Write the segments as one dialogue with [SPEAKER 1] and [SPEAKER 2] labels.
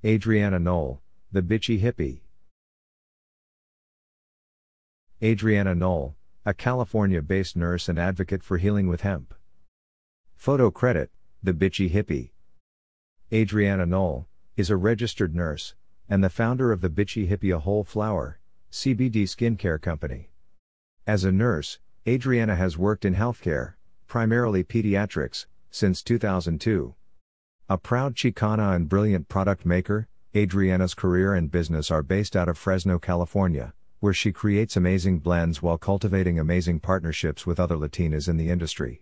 [SPEAKER 1] Adriana Knoll, the Bitchy Hippie. Adriana Knoll, a California-based nurse and advocate for healing with hemp. Photo credit, the Bitchy Hippie. Adriana Knoll is a registered nurse and the founder of the Bitchy Hippie, a whole flower CBD skincare company. As a nurse, Adriana has worked in healthcare, primarily pediatrics, since 2002. A proud Chicana and brilliant product maker, Adriana's career and business are based out of Fresno, California, where she creates amazing blends while cultivating amazing partnerships with other Latinas in the industry.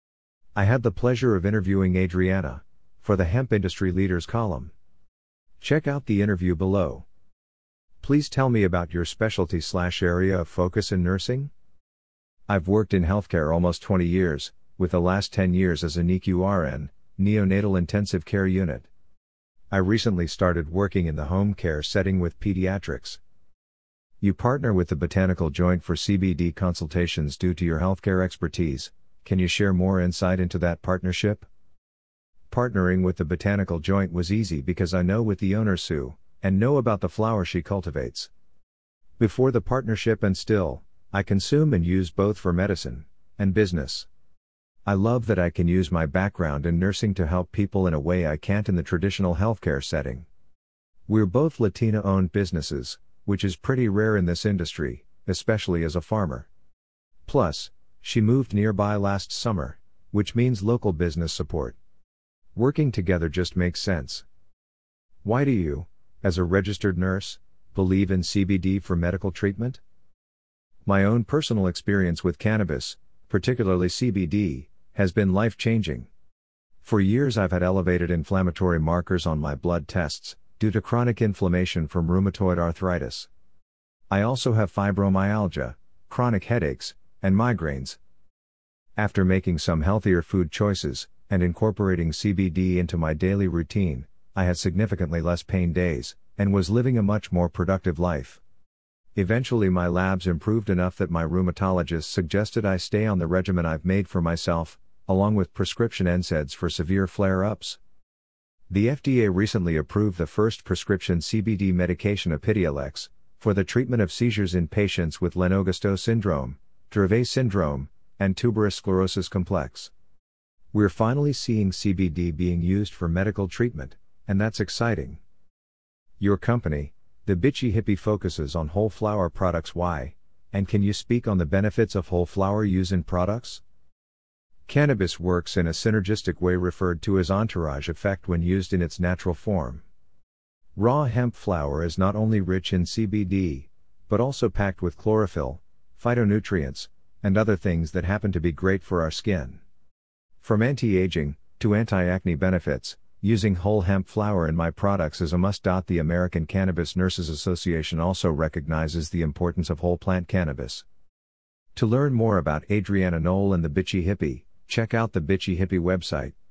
[SPEAKER 1] I had the pleasure of interviewing Adriana for the Hemp Industry Leaders column. Check out the interview below. Please tell me about your specialty/area of focus in nursing. I've worked in healthcare almost 20 years, with the last 10 years as a NICU RN, neonatal intensive care unit. I recently started working in the home care setting with pediatrics. You partner with the Botanical Joint for CBD consultations due to your healthcare expertise. Can you share more insight into that partnership? Partnering with the Botanical Joint was easy because I know with the owner Sue, and know about the flower she cultivates. Before the partnership and still, I consume and use both for medicine and business. I love that I can use my background in nursing to help people in a way I can't in the traditional healthcare setting. We're both Latina-owned businesses, which is pretty rare in this industry, especially as a farmer. Plus, she moved nearby last summer, which means local business support. Working together just makes sense. Why do you, as a registered nurse, believe in CBD for medical treatment? My own personal experience with cannabis, particularly CBD, has been life-changing. For years I've had elevated inflammatory markers on my blood tests, due to chronic inflammation from rheumatoid arthritis. I also have fibromyalgia, chronic headaches, and migraines. After making some healthier food choices, and incorporating CBD into my daily routine, I had significantly less pain days, and was living a much more productive life. Eventually my labs improved enough that my rheumatologist suggested I stay on the regimen I've made for myself, along with prescription NSAIDs for severe flare-ups. The FDA recently approved the first prescription CBD medication Epidiolex, for the treatment of seizures in patients with Lennox-Gastaut syndrome, Dravet syndrome, and tuberous sclerosis complex. We're finally seeing CBD being used for medical treatment, and that's exciting. Your company, the Bitchy Hippie, focuses on whole flower products. Why? And can you speak on the benefits of whole flower use in products? Cannabis works in a synergistic way referred to as entourage effect when used in its natural form. Raw hemp flower is not only rich in CBD, but also packed with chlorophyll, phytonutrients, and other things that happen to be great for our skin. From anti-aging to anti-acne benefits, using whole hemp flower in my products is a must. The American Cannabis Nurses Association also recognizes the importance of whole plant cannabis. To learn more about Adriana Knoll and the Bitchy Hippie, check out the Bitchy Hippie website.